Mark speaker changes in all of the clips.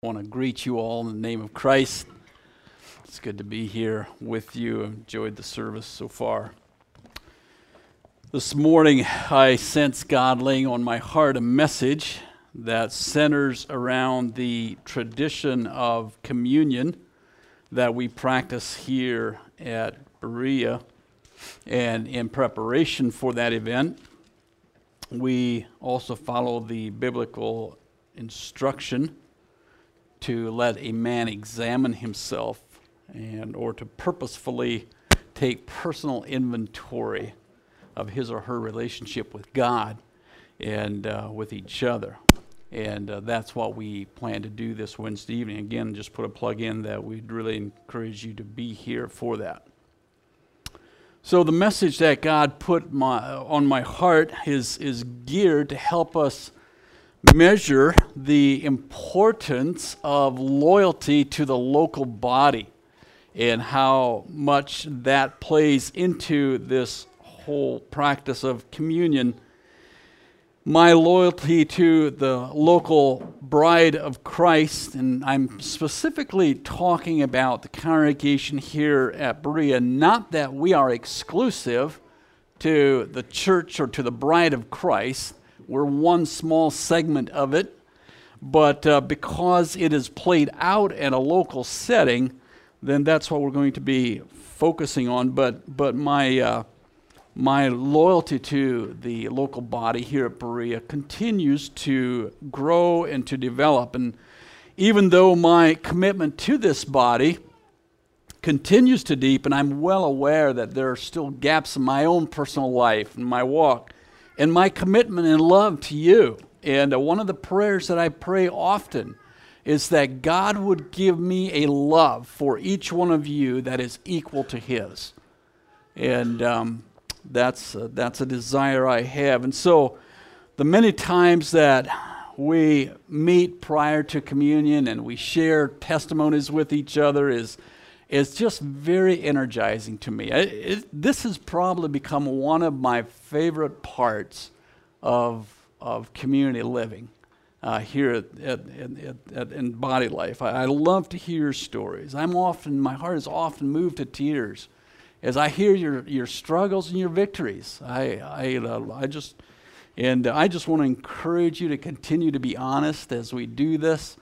Speaker 1: I want to greet you all in the name of Christ. It's good to be here with you. I've enjoyed the service so far. This morning, I sense God laying on my heart a message that centers around the tradition of communion that we practice here at Berea. And in preparation for that event, we also follow the biblical instruction to let a man examine himself or to purposefully take personal inventory of his or her relationship with God and with each other. And that's what we plan to do this Wednesday evening. Again, just put a plug in that we'd really encourage you to be here for that. So the message that God put on my heart is geared to help us measure the importance of loyalty to the local body and how much that plays into this whole practice of communion. My loyalty to the local bride of Christ, and I'm specifically talking about the congregation here at Berea, not that we are exclusive to the church or to the bride of Christ. We're one small segment of it, but because it is played out in a local setting, then that's what we're going to be focusing on. But my loyalty to the local body here at Berea continues to grow and to develop. And even though my commitment to this body continues to deepen, I'm well aware that there are still gaps in my own personal life and my walk and my commitment and love to you. And one of the prayers that I pray often is that God would give me a love for each one of you that is equal to His. And that's a desire I have. And so the many times that we meet prior to communion and we share testimonies with each other is just very energizing to me. This has probably become one of my favorite parts of community living here in Body Life. I love to hear stories. My heart is often moved to tears as I hear your struggles and your victories. I just want to encourage you to continue to be honest as we do this.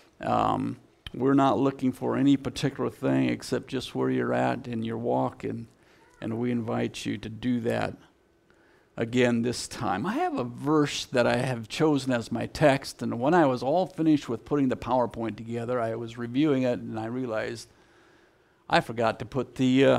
Speaker 1: We're not looking for any particular thing except just where you're at in your walk, and we invite you to do that again this time. I have a verse that I have chosen as my text, and when I was all finished with putting the PowerPoint together, I was reviewing it and I realized I forgot to put the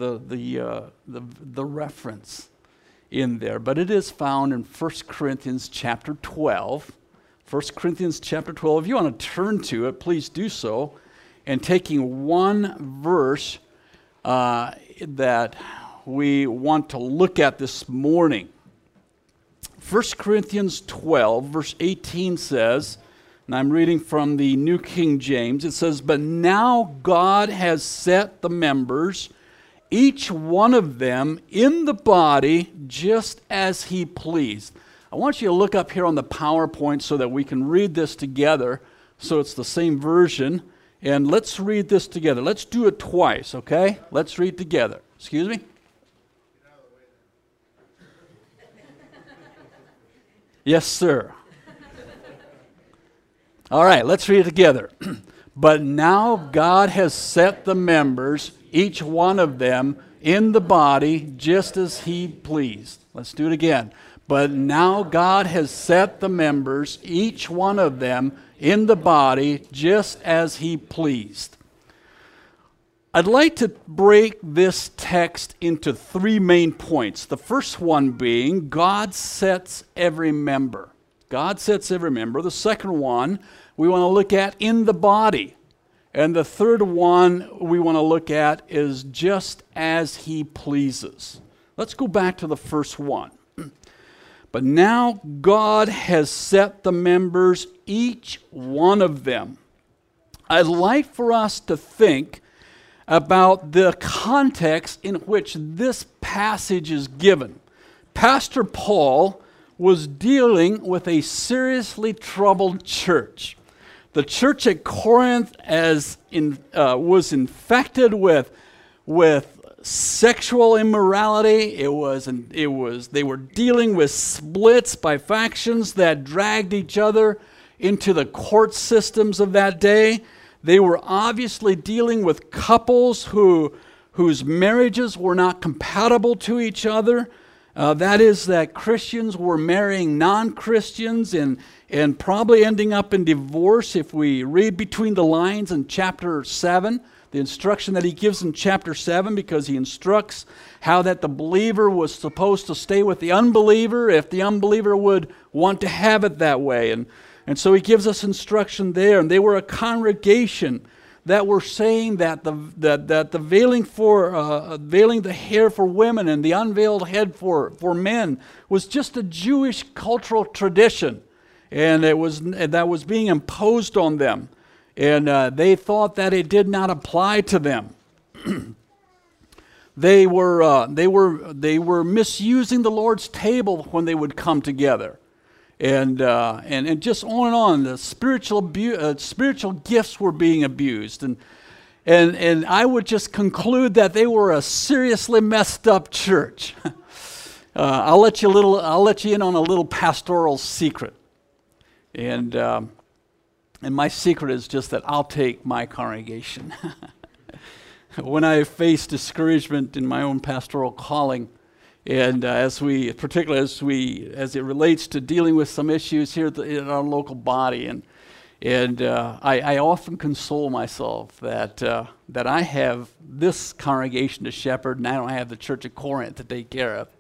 Speaker 1: reference in there, but it is found in 1 Corinthians chapter 12. 1 Corinthians chapter 12. If you want to turn to it, please do so. And taking one verse that we want to look at this morning. 1 Corinthians 12, verse 18 says, and I'm reading from the New King James, it says, "But now God has set the members, each one of them, in the body just as He pleased." I want you to look up here on the PowerPoint so that we can read this together, so it's the same version. And let's read this together. Let's do it twice, okay? Let's read together. Excuse me? Yes, sir. All right, let's read it together. "But now God has set the members, each one of them, in the body just as He pleased." Let's do it again. "But now God has set the members, each one of them, in the body just as He pleased." I'd like to break this text into three main points. The first one being God sets every member. God sets every member. The second one we want to look at in the body. And the third one we want to look at is just as He pleases. Let's go back to the first one. "But now God has set the members, each one of them." I'd like for us to think about the context in which this passage is given. Pastor Paul was dealing with a seriously troubled church. The church at Corinth was infected with sexual immorality. They were dealing with splits by factions that dragged each other into the court systems of that day. They were obviously dealing with couples whose marriages were not compatible to each other. That is, that Christians were marrying non-Christians and probably ending up in divorce. If we read between the lines in chapter 7, the instruction that he gives in chapter 7, because he instructs how that the believer was supposed to stay with the unbeliever if the unbeliever would want to have it that way. And so he gives us instruction there. And they were a congregation that were saying that the veiling the hair for women and the unveiled head for men was just a Jewish cultural tradition, and that was being imposed on them, and they thought that it did not apply to them. They were misusing the Lord's table when they would come together. And just on and on, the spiritual gifts were being abused, and I would just conclude that they were a seriously messed up church. I'll let you in on a little pastoral secret, and my secret is just that I'll take my congregation. When I face discouragement in my own pastoral calling, and particularly as it relates to dealing with some issues here in our local body, and I often console myself that I have this congregation to shepherd, and I don't have the church at Corinth to take care of.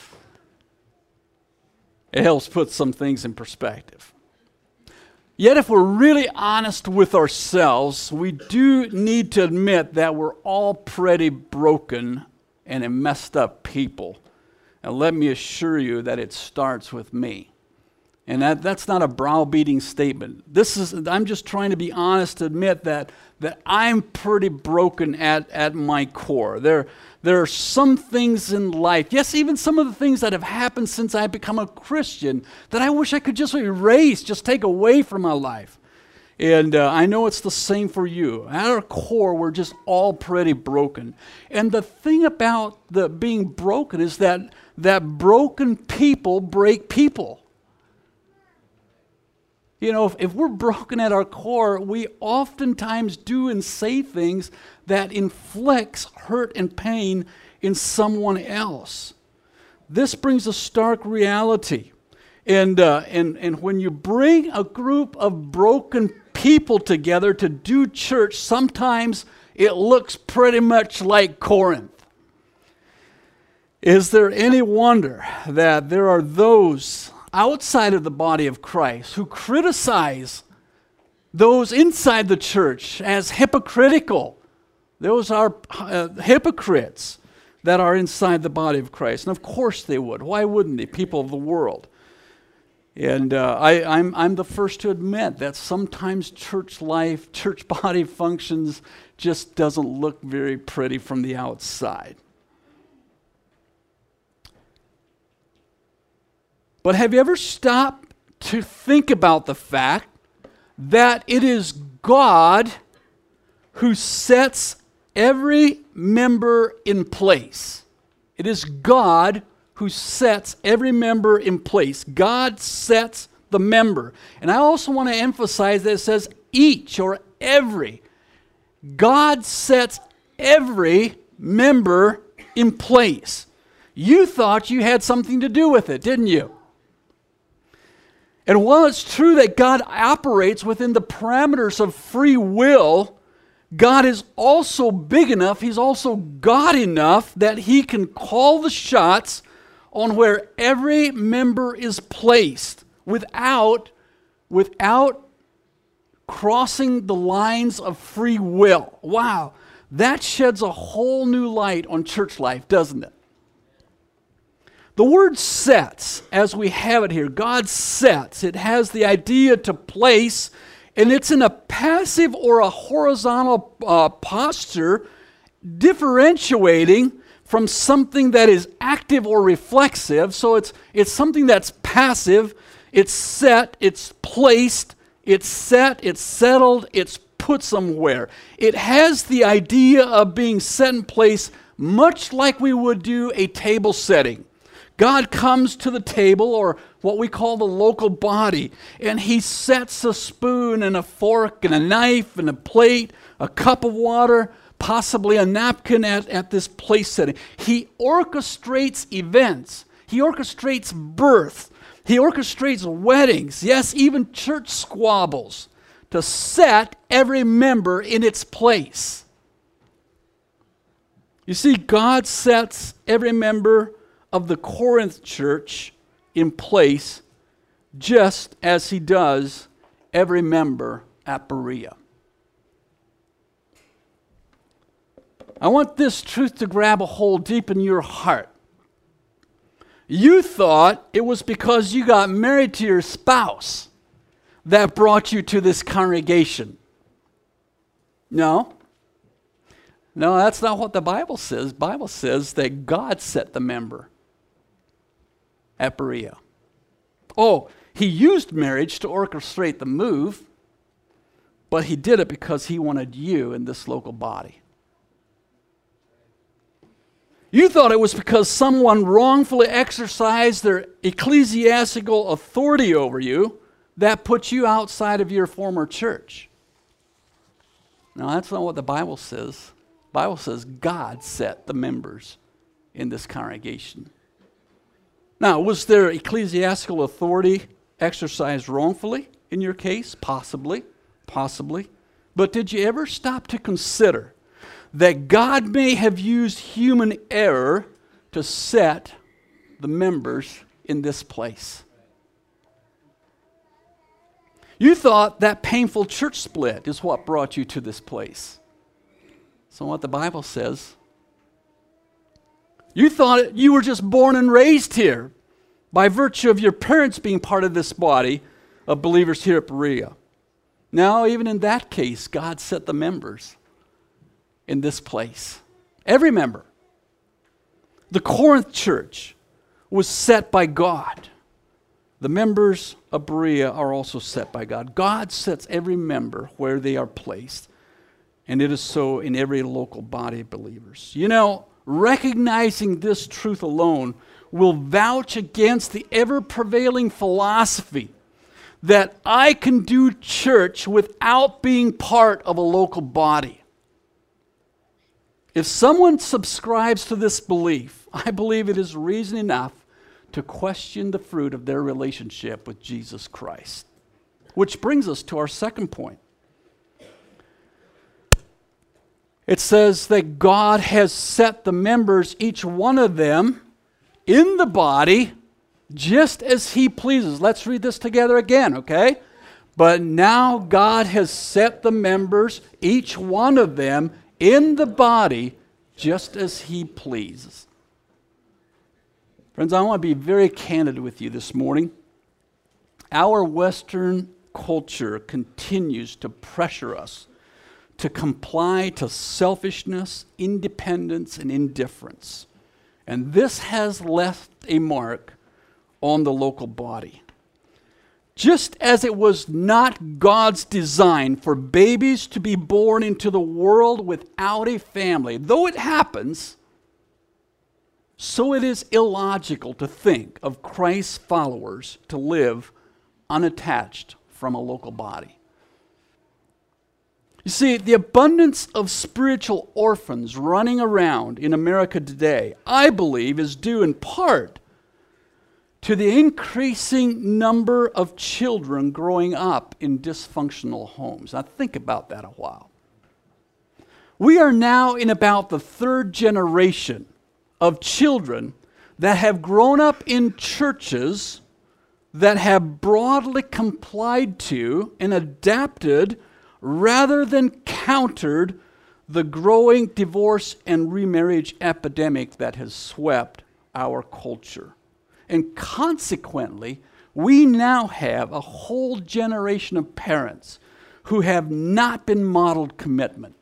Speaker 1: It helps put some things in perspective. Yet, if we're really honest with ourselves, we do need to admit that we're all pretty broken and messed up people. And let me assure you that it starts with me. And that's not a browbeating statement. I'm just trying to be honest to admit that I'm pretty broken at my core. There are some things in life, yes, even some of the things that have happened since I've become a Christian, that I wish I could just erase, just take away from my life. And I know it's the same for you. At our core, we're just all pretty broken. And the thing about being broken is that broken people break people. You know, if we're broken at our core, we oftentimes do and say things that inflicts hurt and pain in someone else. This brings a stark reality. And when you bring a group of broken people together to do church, sometimes it looks pretty much like Corinth. Is there any wonder that there are those outside of the body of Christ who criticize those inside the church as hypocritical? Those are hypocrites that are inside the body of Christ. And of course they would. Why wouldn't they? People of the world. And I'm the first to admit that sometimes church life, church body functions just doesn't look very pretty from the outside. But have you ever stopped to think about the fact that it is God who sets every member in place? It is God who sets every member in place. God sets the member. And I also want to emphasize that it says each or every. God sets every member in place. You thought you had something to do with it, didn't you? And while it's true that God operates within the parameters of free will, God is also big enough, He's also God enough that He can call the shots on where every member is placed without crossing the lines of free will. Wow, that sheds a whole new light on church life, doesn't it? The word sets, as we have it here, God sets. It has the idea to place, and it's in a passive or a horizontal posture, differentiating from something that is active or reflexive. So it's something that's passive, it's set, it's placed, It's set, it's settled, it's put somewhere. It has the idea of being set in place much like we would do a table setting. God comes to the table, or what we call the local body, and he sets a spoon and a fork and a knife and a plate, a cup of water, possibly a napkin at this place setting. He orchestrates events. He orchestrates birth. He orchestrates weddings, yes, even church squabbles, to set every member in its place. You see, God sets every member of the Corinth church in place just as he does every member at Berea. I want this truth to grab a hold deep in your heart. You thought it was because you got married to your spouse that brought you to this congregation. No, that's not what the Bible says. The Bible says that God set the member at Berea. Oh, he used marriage to orchestrate the move, but he did it because he wanted you in this local body. You thought it was because someone wrongfully exercised their ecclesiastical authority over you that put you outside of your former church. No, that's not what the Bible says. The Bible says God set the members in this congregation. Now, was their ecclesiastical authority exercised wrongfully in your case? Possibly. But did you ever stop to consider that God may have used human error to set the members in this place? You thought that painful church split is what brought you to this place. So what the Bible says, you thought you were just born and raised here by virtue of your parents being part of this body of believers here at Berea. Now, even in that case, God set the members in this place. Every member. The Corinth church was set by God. The members of Berea are also set by God. God sets every member where they are placed. And it is so in every local body of believers. You know, recognizing this truth alone will vouch against the ever-prevailing philosophy that I can do church without being part of a local body. If someone subscribes to this belief, I believe it is reason enough to question the fruit of their relationship with Jesus Christ. Which brings us to our second point. It says that God has set the members, each one of them, in the body just as he pleases. Let's read this together again, okay? But now God has set the members, each one of them, in the body just as he pleases. Friends, I want to be very candid with you this morning. Our Western culture continues to pressure us to comply to selfishness, independence, and indifference. And this has left a mark on the local body. Just as it was not God's design for babies to be born into the world without a family, though it happens, so it is illogical to think of Christ's followers to live unattached from a local body. You see, the abundance of spiritual orphans running around in America today, I believe, is due in part to the increasing number of children growing up in dysfunctional homes. Now think about that a while. We are now in about the third generation of children that have grown up in churches that have broadly complied to and adapted rather than countered the growing divorce and remarriage epidemic that has swept our culture. And consequently, we now have a whole generation of parents who have not been modeled commitment.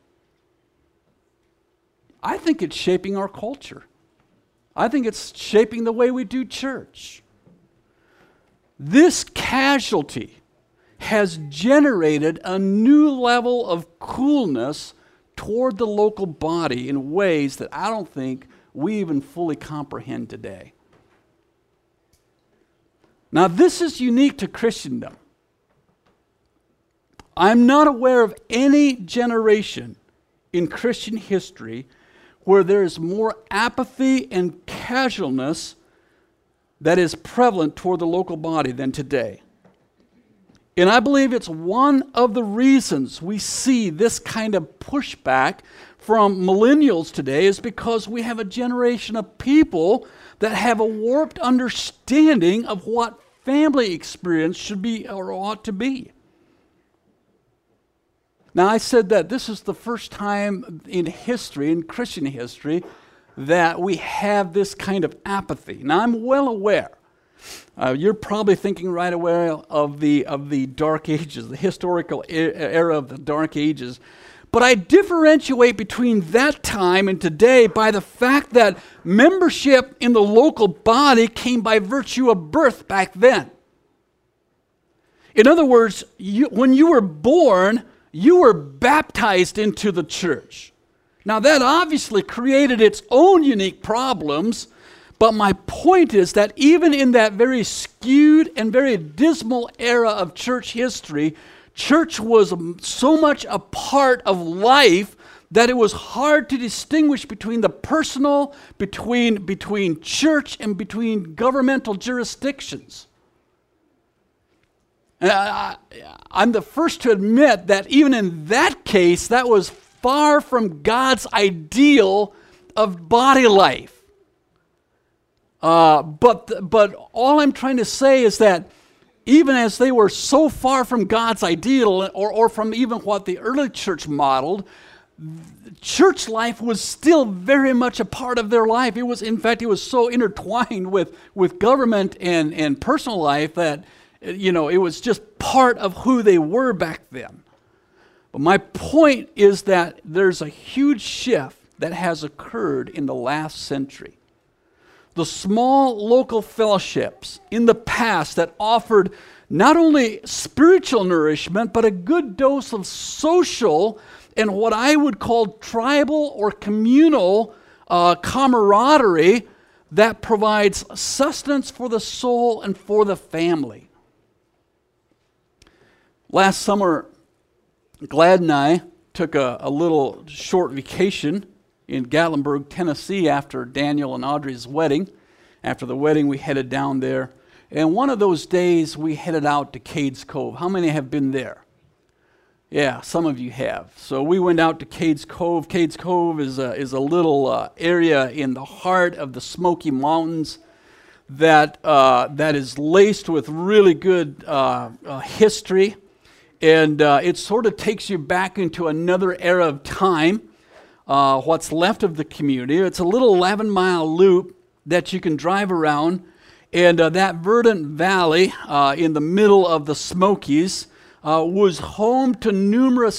Speaker 1: I think it's shaping our culture. I think it's shaping the way we do church. This casualty has generated a new level of coolness toward the local body in ways that I don't think we even fully comprehend today. Now, this is unique to Christendom. I'm not aware of any generation in Christian history where there is more apathy and casualness that is prevalent toward the local body than today. And I believe it's one of the reasons we see this kind of pushback from millennials today is because we have a generation of people that have a warped understanding of what family experience should be or ought to be. Now, I said that this is the first time in history, in Christian history, that we have this kind of apathy. Now, I'm well aware. You're probably thinking right away of the Dark Ages, the historical era of the Dark Ages. But I differentiate between that time and today by the fact that membership in the local body came by virtue of birth back then. In other words, when you were born, you were baptized into the church. Now that obviously created its own unique problems, but my point is that even in that very skewed and very dismal era of church history, church was so much a part of life that it was hard to distinguish between the personal, between church and between governmental jurisdictions. I'm the first to admit that even in that case, that was far from God's ideal of body life. But all I'm trying to say is that even as they were so far from God's ideal or from even what the early church modeled, church life was still very much a part of their life. It was, in fact, it was so intertwined with government and personal life that, it was just part of who they were back then. But my point is that there's a huge shift that has occurred in the last century. The small local fellowships in the past that offered not only spiritual nourishment, but a good dose of social and what I would call tribal or communal camaraderie that provides sustenance for the soul and for the family. Last summer, Glad and I took a little short vacation in Gatlinburg, Tennessee after Daniel and Audrey's wedding. After the wedding, we headed down there. And one of those days, we headed out to Cades Cove. How many have been there? Yeah, some of you have. So we went out to Cades Cove. Cades Cove is a little area in the heart of the Smoky Mountains that is laced with really good history. And it sort of takes you back into another era of time, what's left of the community. It's a little 11-mile loop that you can drive around. And that verdant valley in the middle of the Smokies was home to numerous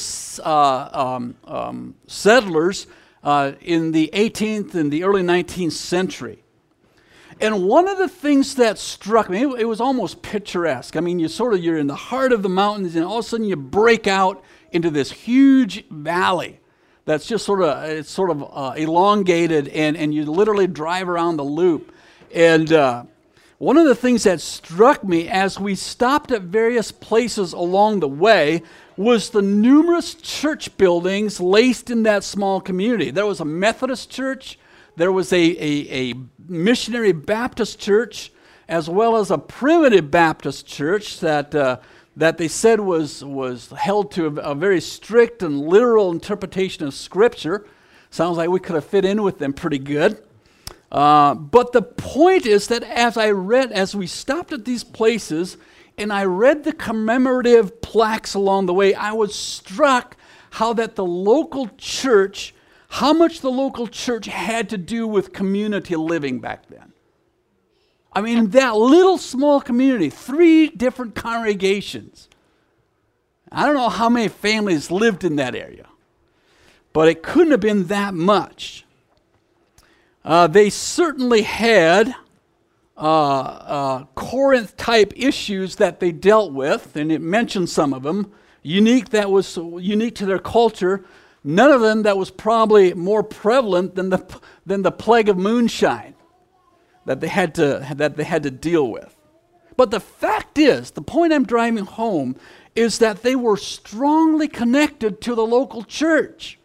Speaker 1: settlers in the 18th and the early 19th century. And one of the things that struck me, it was almost picturesque. I mean, you're in the heart of the mountains, and all of a sudden you break out into this huge valley that's just sort of elongated, and you literally drive around the loop. And one of the things that struck me as we stopped at various places along the way was the numerous church buildings laced in that small community. There was a Methodist church. There was a missionary Baptist church, as well as a primitive Baptist church that they said was held to a very strict and literal interpretation of Scripture. Sounds like we could have fit in with them pretty good. But the point is that as we stopped at these places and I read the commemorative plaques along the way, I was struck how much the local church had to do with community living back then. I mean, that little small community, 3 different congregations. I don't know how many families lived in that area, but it couldn't have been that much. They certainly had Corinth-type issues that they dealt with, and it mentioned some of them, that was unique to their culture. None of them that was probably more prevalent than the plague of moonshine that they had to deal with. But the fact is, the point I'm driving home is that they were strongly connected to the local church.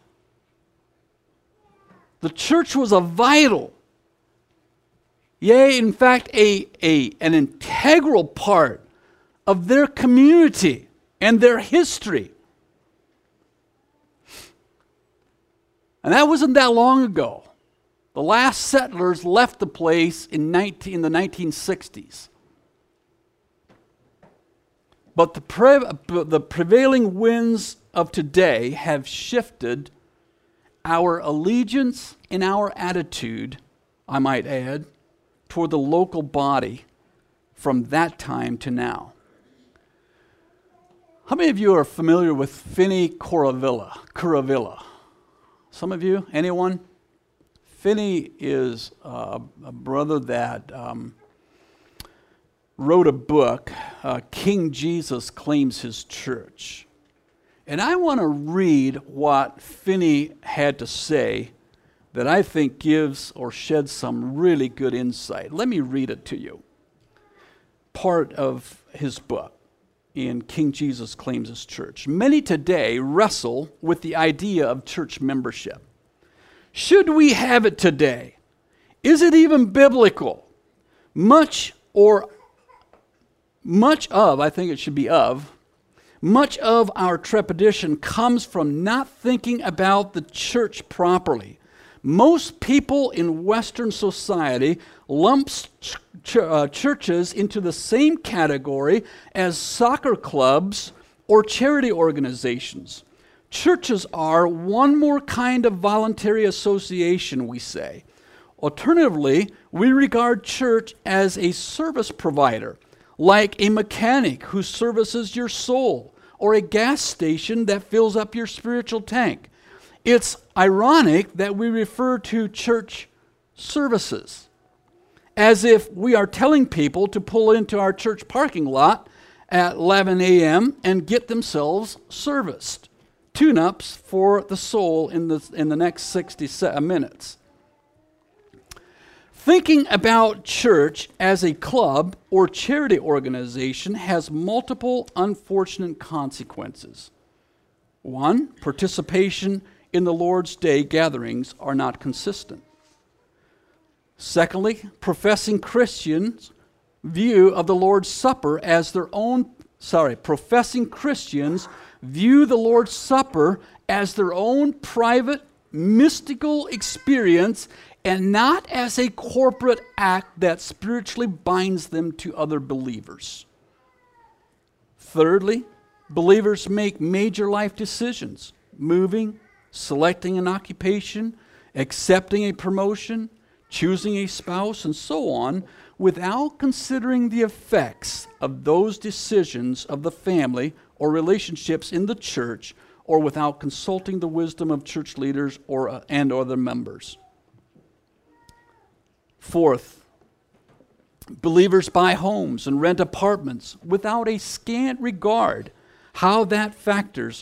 Speaker 1: The church was a vital, yea, in fact, an integral part of their community and their history. And that wasn't that long ago. The last settlers left the place in the 1960s. But the prevailing winds of today have shifted our allegiance and our attitude, I might add, toward the local body from that time to now. How many of you are familiar with Finney Curavilla? Some of you? Anyone? Finney is a brother that wrote a book, King Jesus Claims His Church. And I want to read what Finney had to say that I think gives or sheds some really good insight. Let me read it to you. Part of his book in King Jesus Claims His Church. Many today wrestle with the idea of church membership. Should we have it today? Is it even biblical? Much of our trepidation comes from not thinking about the church properly. Most people in Western society lump churches into the same category as soccer clubs or charity organizations. Churches are one more kind of voluntary association, we say. Alternatively, we regard church as a service provider, like a mechanic who services your soul, or a gas station that fills up your spiritual tank. It's ironic that we refer to church services as if we are telling people to pull into our church parking lot at 11 a.m. and get themselves serviced. Tune-ups for the soul in the next 60 minutes. Thinking about church as a club or charity organization has multiple unfortunate consequences. One, participation in the Lord's Day gatherings are not consistent. Secondly, professing Christians view the Lord's Supper as their own private mystical experience and not as a corporate act that spiritually binds them to other believers. Thirdly, believers make major life decisions, moving, selecting an occupation, accepting a promotion, choosing a spouse, and so on, without considering the effects of those decisions of the family or relationships in the church, or without consulting the wisdom of church leaders and other members. Fourth, believers buy homes and rent apartments without a scant regard how factors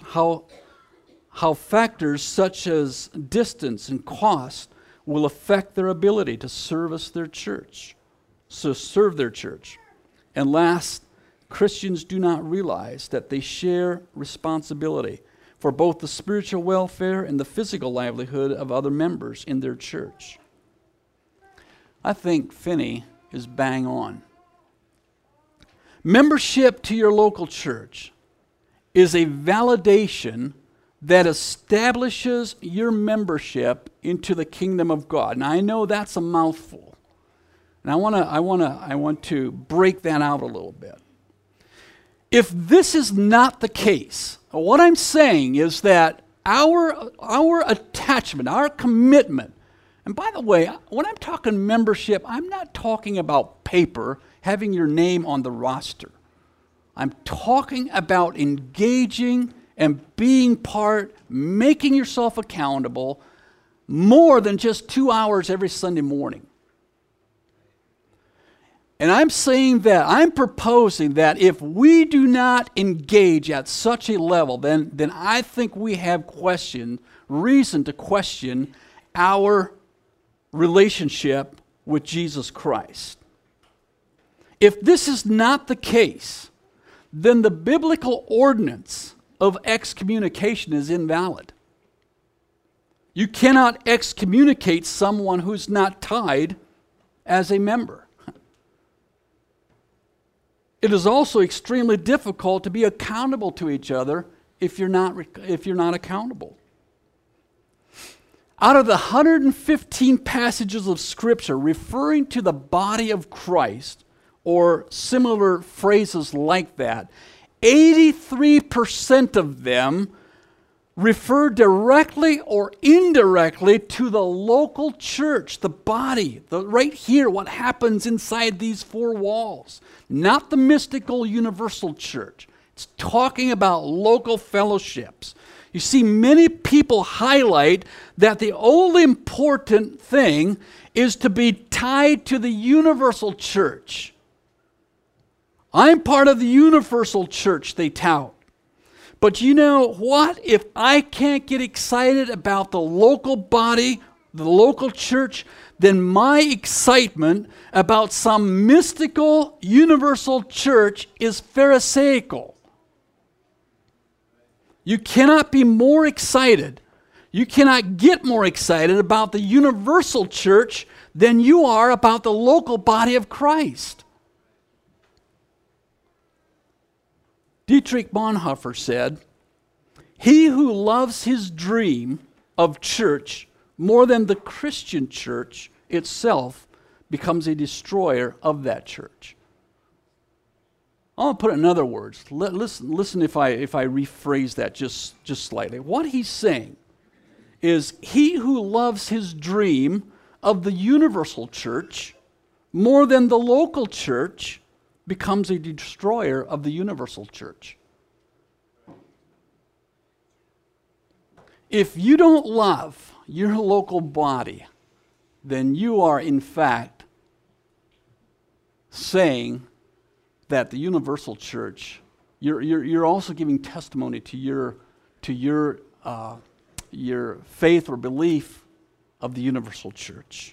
Speaker 1: such as distance and cost will affect their ability to serve their church. And last, Christians do not realize that they share responsibility for both the spiritual welfare and the physical livelihood of other members in their church. I think Finney is bang on. Membership to your local church is a validation that establishes your membership into the kingdom of God. Now I know that's a mouthful. And I want to break that out a little bit. If this is not the case, what I'm saying is that our attachment, our commitment, and by the way, when I'm talking membership, I'm not talking about paper, having your name on the roster. I'm talking about engaging and being part, making yourself accountable more than just 2 hours every Sunday morning. And I'm saying that, I'm proposing that if we do not engage at such a level, then I think we have reason to question our relationship with Jesus Christ. If this is not the case, then the biblical ordinance of excommunication is invalid. You cannot excommunicate someone who's not tied as a member. It is also extremely difficult to be accountable to each other if you're not accountable. Out of the 115 passages of Scripture referring to the body of Christ, or similar phrases like that, 83% of them refer directly or indirectly to the local church, the body, right here, what happens inside these four walls. Not the mystical universal church. It's talking about local fellowships. You see, many people highlight that the only important thing is to be tied to the universal church. I'm part of the universal church, they tout. But you know what? If I can't get excited about the local body, the local church, then my excitement about some mystical universal church is pharisaical. You cannot be more excited. You cannot get more excited about the universal church than you are about the local body of Christ. Dietrich Bonhoeffer said, "He who loves his dream of church more than the Christian church itself becomes a destroyer of that church." I'll put it in other words. Listen if I rephrase that just slightly. What he's saying is, he who loves his dream of the universal church more than the local church becomes a destroyer of the universal church. If you don't love your local body, then you are in fact saying that the universal church, you're also giving testimony to your faith or belief of the universal church.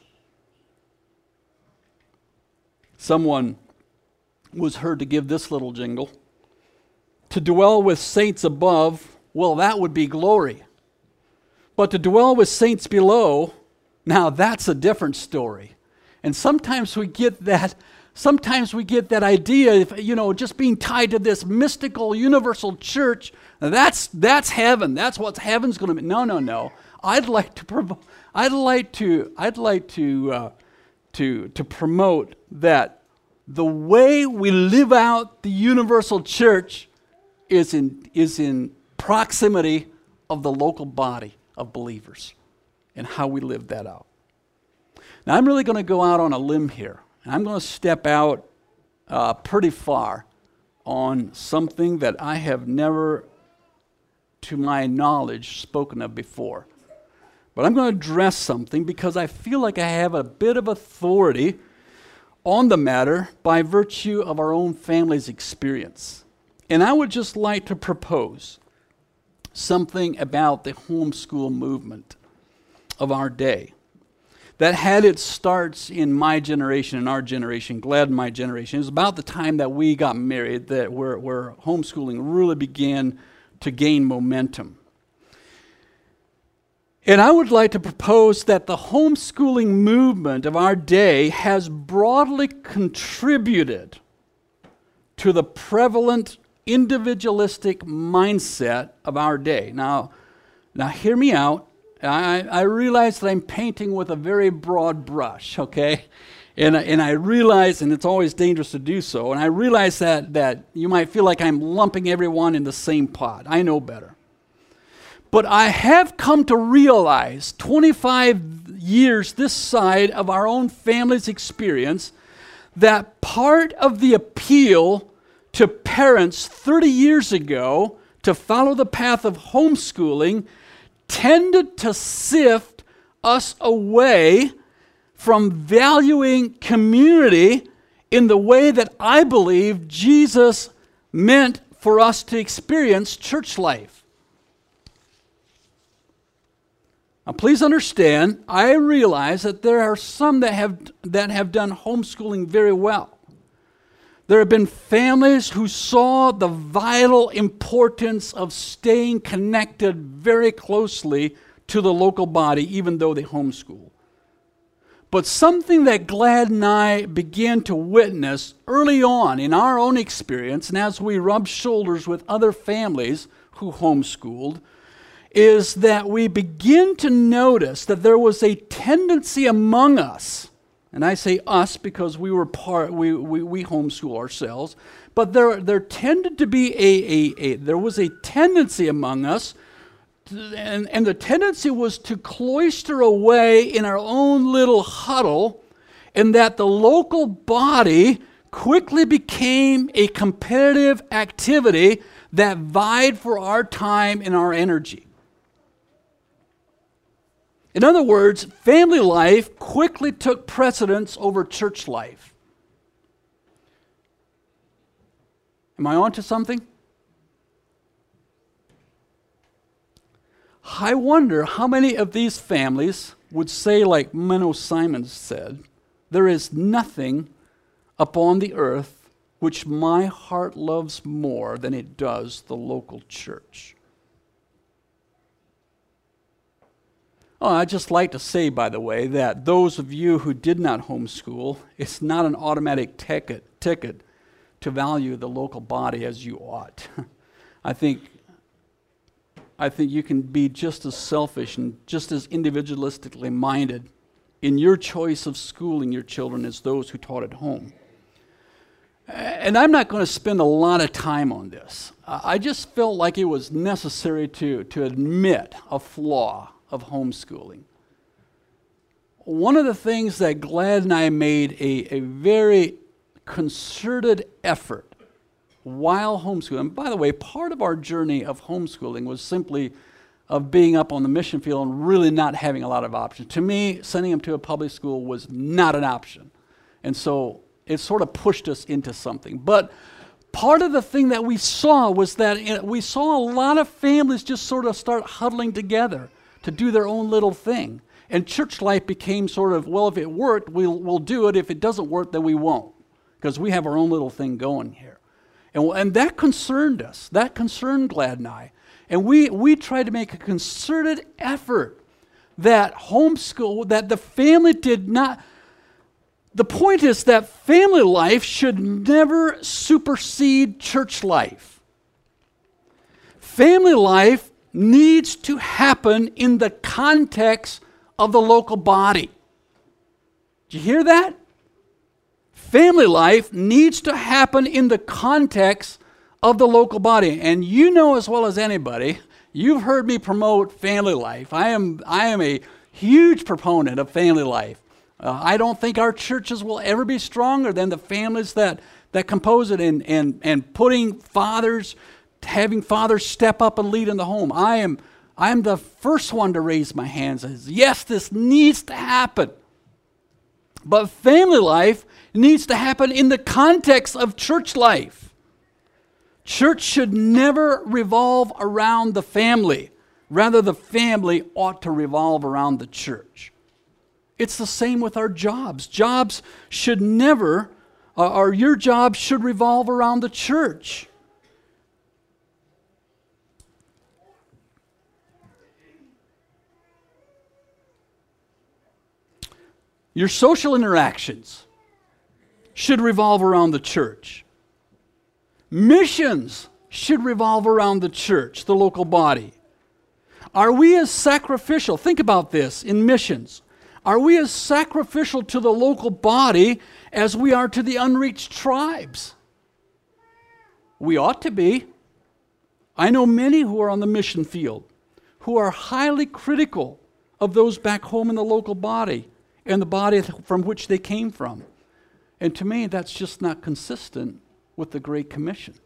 Speaker 1: Someone was heard to give this little jingle: "To dwell with saints above, well, that would be glory. But to dwell with saints below, now that's a different story." And sometimes we get that idea, just being tied to this mystical universal church, that's heaven. That's what heaven's going to be. No. I'd like to promote that the way we live out the universal church is in proximity of the local body of believers and how we live that out. Now, I'm really going to go out on a limb here, and I'm going to step out pretty far on something that I have never, to my knowledge, spoken of before. But I'm going to address something because I feel like I have a bit of authority on the matter by virtue of our own family's experience. And I would just like to propose something about the homeschool movement of our day that had its starts in my generation, in our generation, glad in my generation. It was about the time that we got married that where homeschooling really began to gain momentum. And I would like to propose that the homeschooling movement of our day has broadly contributed to the prevalent individualistic mindset of our day. Now hear me out. I realize that I'm painting with a very broad brush, okay? And I realize, and it's always dangerous to do so, and I realize that you might feel like I'm lumping everyone in the same pot. I know better. But I have come to realize, 25 years this side of our own family's experience, that part of the appeal to parents 30 years ago to follow the path of homeschooling tended to sift us away from valuing community in the way that I believe Jesus meant for us to experience church life. Now, please understand, I realize that there are some that have done homeschooling very well. There have been families who saw the vital importance of staying connected very closely to the local body, even though they homeschool. But something that Glad and I began to witness early on in our own experience, and as we rubbed shoulders with other families who homeschooled, is that we begin to notice that there was a tendency among us, and I say us because we homeschool ourselves, but there tended to be there was a tendency among us, and the tendency was to cloister away in our own little huddle, and that the local body quickly became a competitive activity that vied for our time and our energy. In other words, family life quickly took precedence over church life. Am I on to something? I wonder how many of these families would say, like Menno Simons said, "There is nothing upon the earth which my heart loves more than it does the local church." Oh, I'd just like to say, by the way, that those of you who did not homeschool, it's not an automatic ticket to value the local body as you ought. I think you can be just as selfish and just as individualistically minded in your choice of schooling your children as those who taught at home. And I'm not going to spend a lot of time on this. I just felt like it was necessary to admit a flaw of homeschooling. One of the things that Glad and I made a very concerted effort while homeschooling, and by the way, part of our journey of homeschooling was simply of being up on the mission field and really not having a lot of options. To me, sending them to a public school was not an option. And so it sort of pushed us into something. But part of the thing that we saw was that we saw a lot of families just sort of start huddling together to do their own little thing. And church life became sort of, well, if it worked, we'll do it. If it doesn't work, then we won't, because we have our own little thing going here. And that concerned us. That concerned Glad and I. And we tried to make a concerted effort that that the family did not. The point is that family life should never supersede church life. Family life needs to happen in the context of the local body. Did you hear that? Family life needs to happen in the context of the local body. And you know as well as anybody, you've heard me promote family life. I am a huge proponent of family life. I don't think our churches will ever be stronger than the families that compose it, and putting fathers, having fathers step up and lead in the home. I am the first one to raise my hands and say, yes, this needs to happen. But family life needs to happen in the context of church life. Church should never revolve around the family. Rather, the family ought to revolve around the church. It's the same with our jobs. Jobs should never, or your job should revolve around the church. Your social interactions should revolve around the church. Missions should revolve around the church, the local body. Are we as sacrificial? Think about this in missions. Are we as sacrificial to the local body as we are to the unreached tribes? We ought to be. I know many who are on the mission field who are highly critical of those back home in the local body and the body from which they came from. And to me, that's just not consistent with the Great Commission.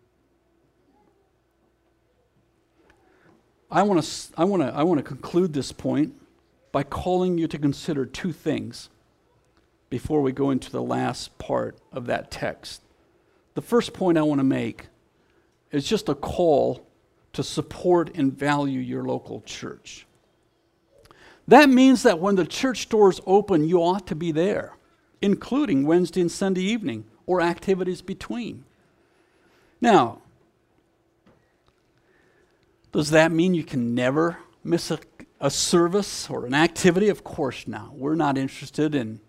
Speaker 1: I want to conclude this point by calling you to consider two things. before we go into the last part of that text. The first point I want to make is just a call to support and value your local church. That means that when the church doors open, you ought to be there, including Wednesday and Sunday evening or activities between. Now, does that mean you can never miss a service or an activity? Of course not. We're not interested in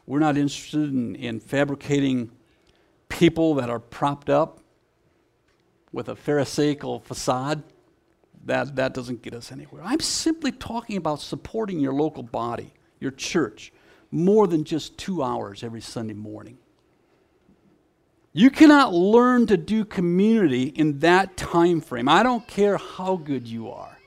Speaker 1: fabricating people that are propped up with a pharisaical facade. That doesn't get us anywhere. I'm simply talking about supporting your local body, your church, more than just 2 hours every Sunday morning. You cannot learn to do community in that time frame. I don't care how good you are.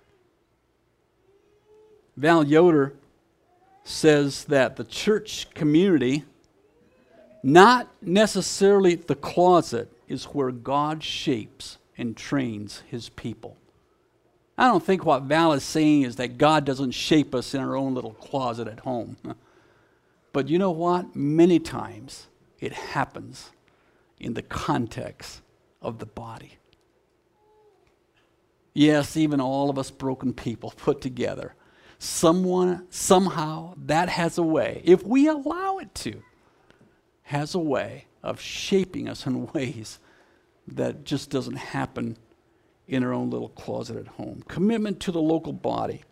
Speaker 1: Val Yoder says that the church community, not necessarily the closet, is where God shapes and trains his people. I don't think what Val is saying is that God doesn't shape us in our own little closet at home. But you know what? Many times it happens in the context of the body. Yes, even all of us broken people put together, somehow, that has a way, if we allow it to, has a way of shaping us in ways that just doesn't happen in our own little closet at home. Commitment to the local body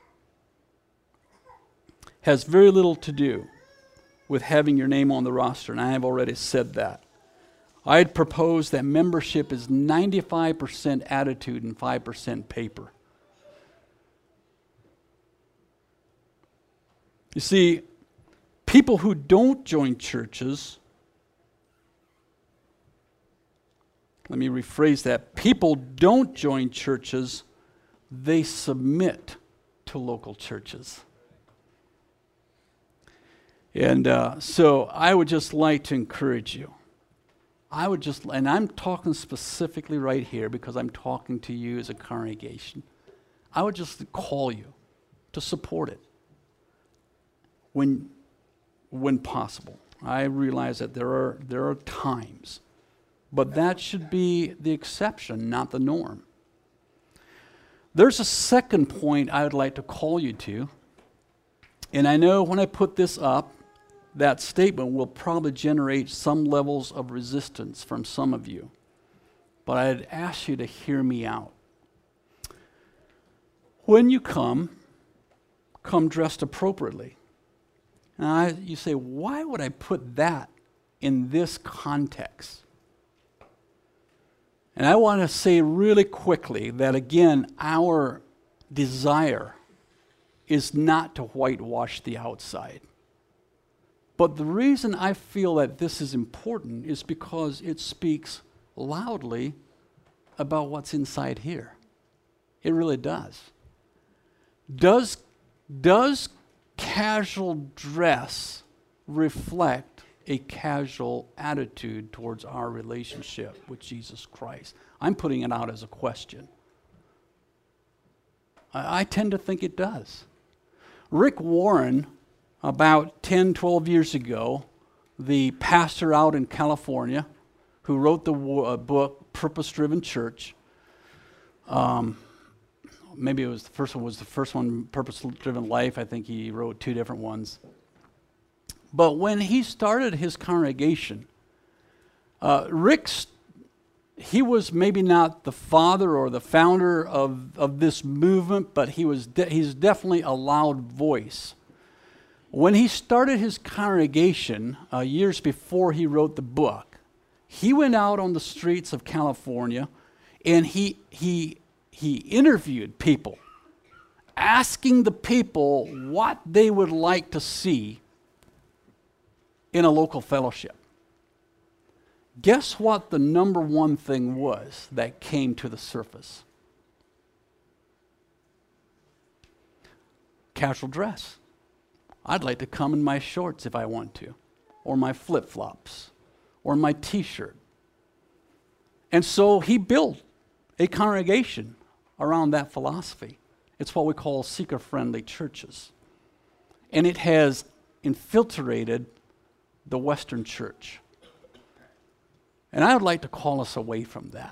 Speaker 1: has very little to do with having your name on the roster, and I have already said that. I'd propose that membership is 95% attitude and 5% paper. You see, people who don't join churches, let me rephrase that. People don't join churches, they submit to local churches. And so I would just like to encourage you. And I'm talking specifically right here because I'm talking to you as a congregation. I would just call you to support it when possible. I realize that there are times, but that should be the exception, not the norm. There's a second point I would like to call you to, and I know when I put this up, that statement will probably generate some levels of resistance from some of you. But I'd ask you to hear me out. When you come dressed appropriately. Now you say, why would I put that in this context? And I want to say really quickly that, again, our desire is not to whitewash the outside. But the reason I feel that this is important is because it speaks loudly about what's inside here. It really does. Does casual dress reflect a casual attitude towards our relationship with Jesus Christ? I'm putting it out as a question. I tend to think it does. Rick Warren, about 10, 12 years ago, the pastor out in California who wrote the book, Purpose Driven Church, maybe it was the first one, Purpose Driven Life. I think he wrote 2 different ones. But when he started his congregation, he was maybe not the father or the founder of this movement, but he's definitely a loud voice. When he started his congregation years before he wrote the book, he went out on the streets of California and he interviewed people, asking the people what they would like to see in a local fellowship. Guess what the number one thing was that came to the surface? Casual dress. I'd like to come in my shorts if I want to, or my flip-flops, or my t-shirt. And so he built a congregation around that philosophy. It's what we call seeker-friendly churches. And it has infiltrated the Western church. And I would like to call us away from that.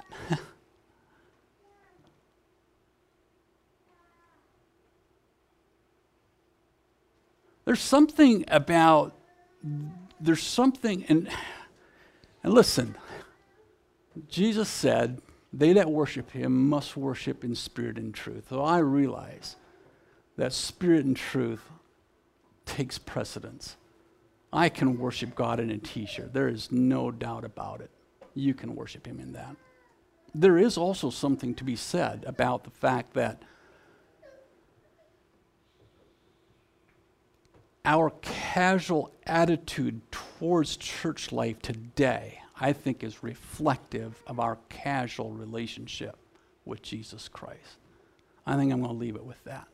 Speaker 1: There's something, and listen, Jesus said, they that worship him must worship in spirit and truth. So I realize that spirit and truth takes precedence. I can worship God in a t-shirt. There is no doubt about it. You can worship him in that. There is also something to be said about the fact that our casual attitude towards church life today, I think, is reflective of our casual relationship with Jesus Christ. I think I'm going to leave it with that.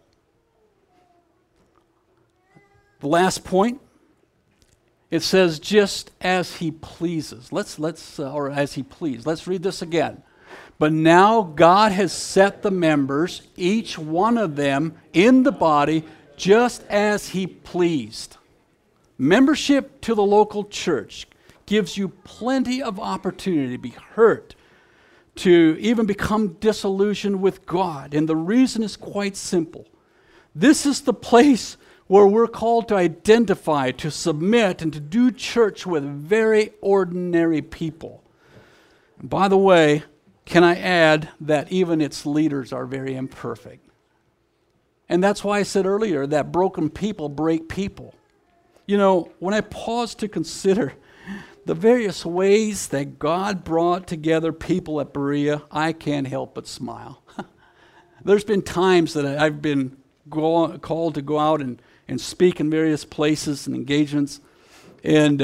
Speaker 1: The last point, it says, just as he pleases. Or as he pleased. Let's read this again. But now God has set the members, each one of them, in the body, just as he pleased. Membership to the local church gives you plenty of opportunity to be hurt, to even become disillusioned with God. And the reason is quite simple. This is the place where we're called to identify, to submit, and to do church with very ordinary people. And by the way, can I add that even its leaders are very imperfect? And that's why I said earlier that broken people break people. You know, when I pause to consider the various ways that God brought together people at Berea, I can't help but smile. There's been times that I've been called to go out and speak in various places and engagements. And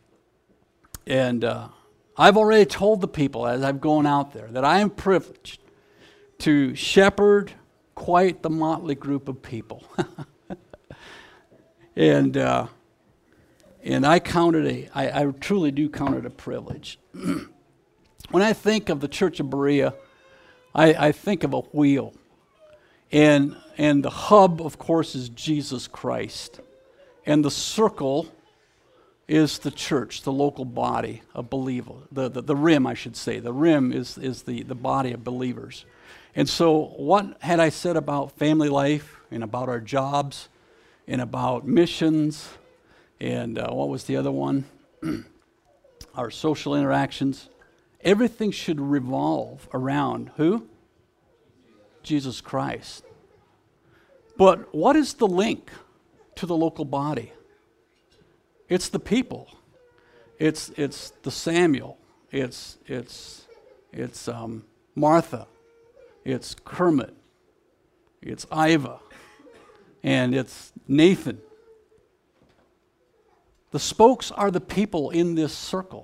Speaker 1: I've already told the people as I've gone out there that I am privileged to shepherd quite the motley group of people. And I truly do count it a privilege. When I think of the Church of Berea, I think of a wheel. And the hub, of course, is Jesus Christ. And the circle is the church, the local body of believers. The rim, I should say. The rim is the body of believers. And so what had I said about family life and about our jobs and about missions and what was the other one? Our social interactions. Everything should revolve around who? Jesus Christ. But what is the link to the local body? It's the people. It's the Samuel. It's Martha. It's Kermit. It's Iva. And it's Nathan. The spokes are the people in this circle.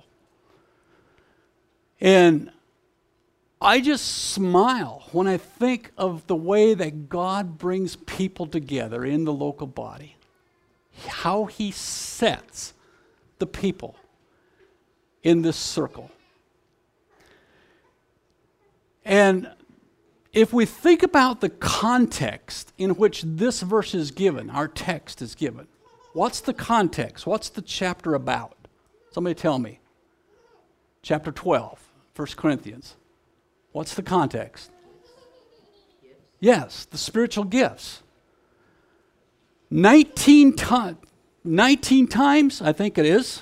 Speaker 1: And I just smile when I think of the way that God brings people together in the local body. How he sets the people in this circle. And if we think about the context in which this verse is given, our text is given, what's the context? What's the chapter about? Somebody tell me. Chapter 12, 1 Corinthians. What's the context? Yes, the spiritual gifts. 19 times, I think it is.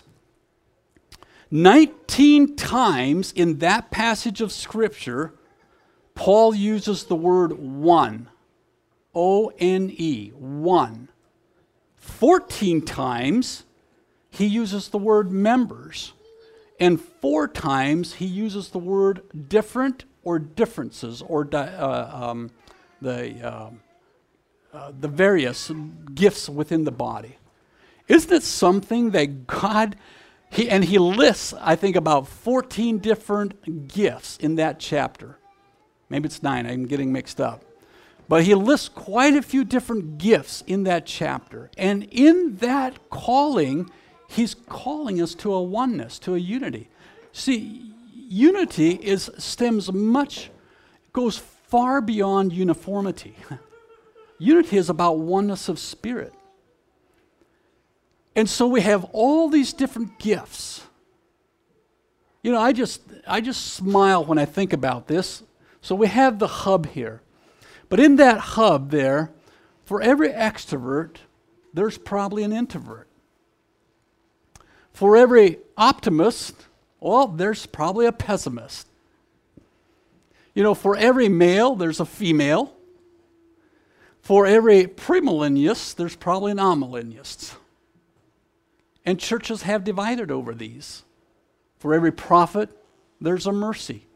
Speaker 1: 19 times in that passage of Scripture, Paul uses the word one. O-N-E, one. 14 times he uses the word members. And 4 times he uses the word different or differences or the various gifts within the body. Isn't it something that God, he lists, I think, about 14 different gifts in that chapter. Maybe it's 9, I'm getting mixed up. But he lists quite a few different gifts in that chapter. And in that calling, he's calling us to a oneness, to a unity. See, unity goes far beyond uniformity. Unity is about oneness of spirit. And so we have all these different gifts. You know, I just smile when I think about this. So we have the hub here. But in that hub there, for every extrovert, there's probably an introvert. For every optimist, well, there's probably a pessimist. You know, for every male, there's a female. For every premillennialist, there's probably an amillennialist. And churches have divided over these. For every prophet, there's a mercy.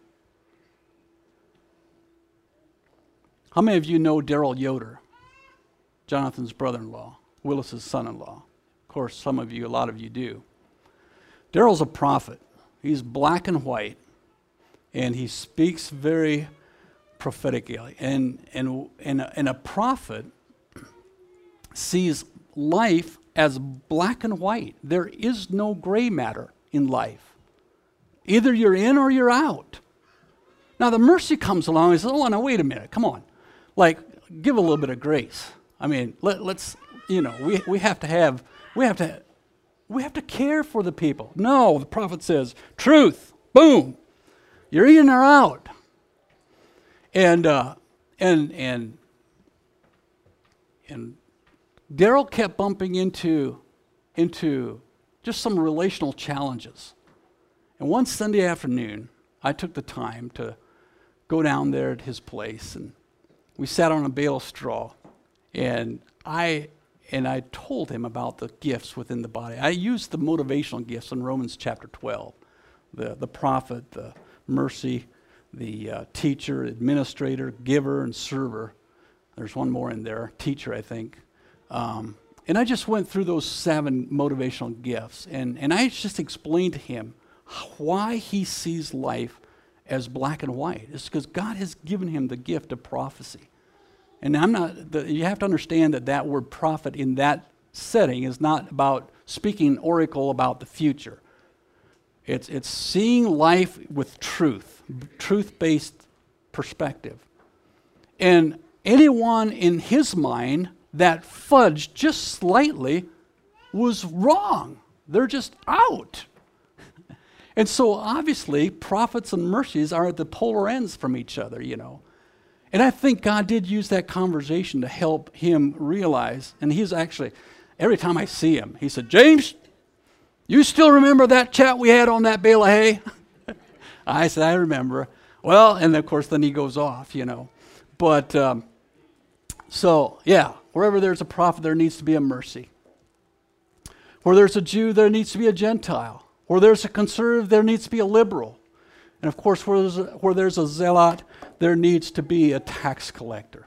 Speaker 1: How many of you know Daryl Yoder, Jonathan's brother-in-law, Willis's son-in-law? Of course, a lot of you do. Daryl's a prophet. He's black and white, and he speaks very prophetically. And a prophet sees life as black and white. There is no gray matter in life. Either you're in or you're out. Now the mercy comes along and says, oh, now wait a minute, come on. Like, give a little bit of grace. I mean, let's, you know, we have to care for the people. No, the prophet says, truth, boom, you're in or out. And Daryl kept bumping into just some relational challenges. And one Sunday afternoon, I took the time to go down there at his place, and we sat on a bale of straw, and I told him about the gifts within the body. I used the motivational gifts in Romans chapter 12, the prophet, the mercy, the teacher, administrator, giver, and server. There's one more in there, teacher, I think. And I just went through those 7 motivational gifts, and I just explained to him why he sees life as black and white. It's because God has given him the gift of prophecy. And you have to understand that word prophet in that setting is not about speaking oracle about the future. It's seeing life with truth-based perspective. And anyone in his mind that fudged just slightly was wrong. They're just out. And so obviously, prophets and mercies are at the polar ends from each other, you know. And I think God did use that conversation to help him realize, and he's actually, every time I see him, he said, James, you still remember that chat we had on that bale of hay? I said, I remember. Well, and of course, then he goes off, you know. But, so, yeah, wherever there's a prophet, there needs to be a mercy. Where there's a Jew, there needs to be a Gentile. Where there's a conservative, there needs to be a liberal. And of course, where there's a zealot, there needs to be a tax collector.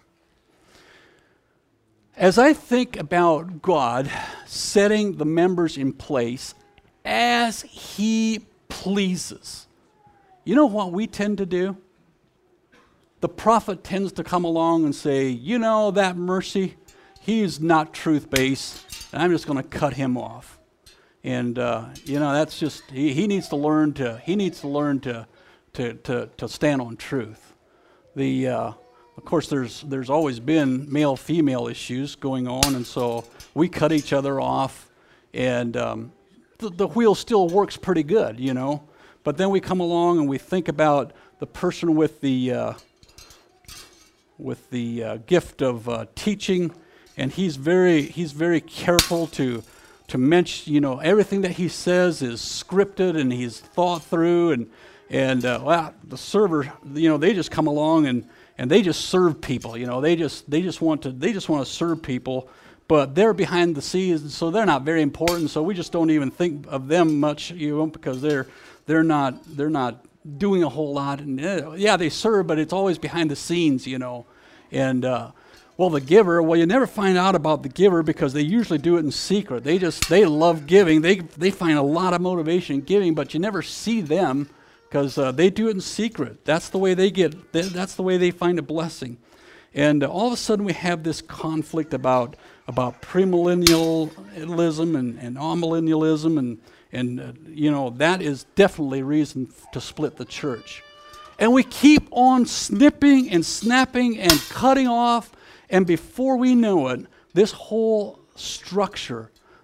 Speaker 1: As I think about God setting the members in place as He pleases, you know what we tend to do? The prophet tends to come along and say, you know, that mercy, he's not truth-based, and I'm just going to cut him off. And you know, that's just he needs to learn to stand on truth. Of course, there's always been male-female issues going on, and so we cut each other off, and the wheel still works pretty good, you know. But then we come along and we think about the person with the gift of teaching, and he's very careful to mention, you know, everything that he says is scripted and he's thought through, and well, the server, you know, they just come along and they just serve people, you know, they just want to serve people, but they're behind the scenes, so they're not very important, so we just don't even think of them much, you know, because they're not doing a whole lot, and yeah, they serve, but it's always behind the scenes, you know, and well, the giver, well, you never find out about the giver because they usually do it in secret. They love giving. They find a lot of motivation in giving, but you never see them because they do it in secret. That's the way that's the way they find a blessing. And all of a sudden we have this conflict about premillennialism and amillennialism, and you know, that is definitely reason to split the church. And we keep on snipping and snapping and cutting off. And before we know it, this whole structure,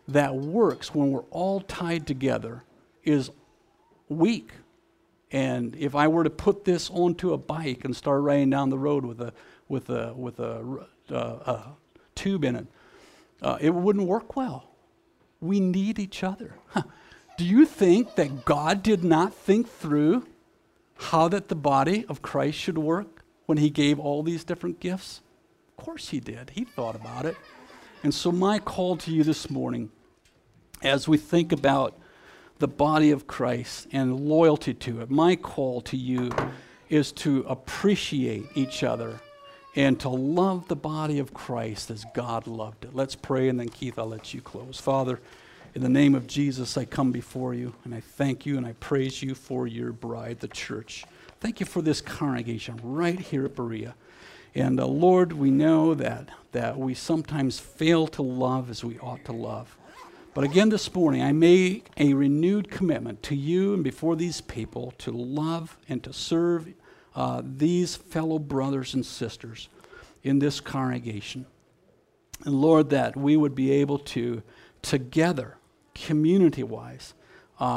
Speaker 1: that works when we're all tied together is weak. And if I were to put this onto a bike and start riding down the road with a tube in it, it wouldn't work well. We need each other. Do you think that God did not think through how that the body of Christ should work when he gave all these different gifts? Of course he did. He thought about it. And so my call to you this morning, as we think about the body of Christ and loyalty to it, my call to you is to appreciate each other and to love the body of Christ as God loved it. Let's pray, and then Keith, I'll let you close. Father, in the name of Jesus, I come before you, and I thank you and I praise you for your bride, the church. Thank you for this congregation right here at Berea. And Lord, we know that we sometimes fail to love as we ought to love. But again this morning, I make a renewed commitment to you and before these people to love and to serve these fellow brothers and sisters in this congregation. And Lord, that we would be able to, together, community-wise,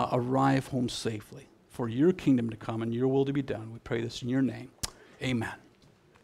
Speaker 1: arrive home safely for your kingdom to come and your will to be done. We pray this in your name. Amen.